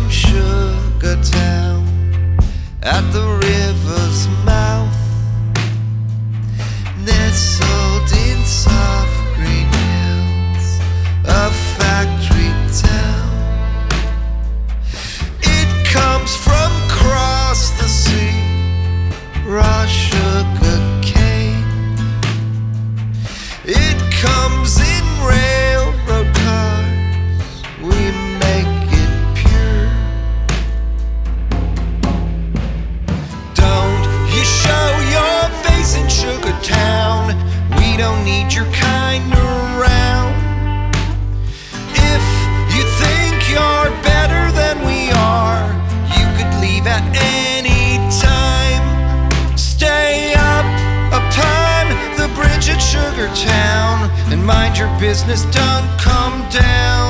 Sugar Town at the river's mouth, nestled in soft green hills, a factory town. It comes from across the sea, raw sugar cane. It comes in railroad cars, we make it pure. Don't you show your face in Sugar Town, we don't need your kind around. If you think you're better than we are, you could leave at any time. Stay up upon the bridge at Sugar Town and mind your business, don't come down.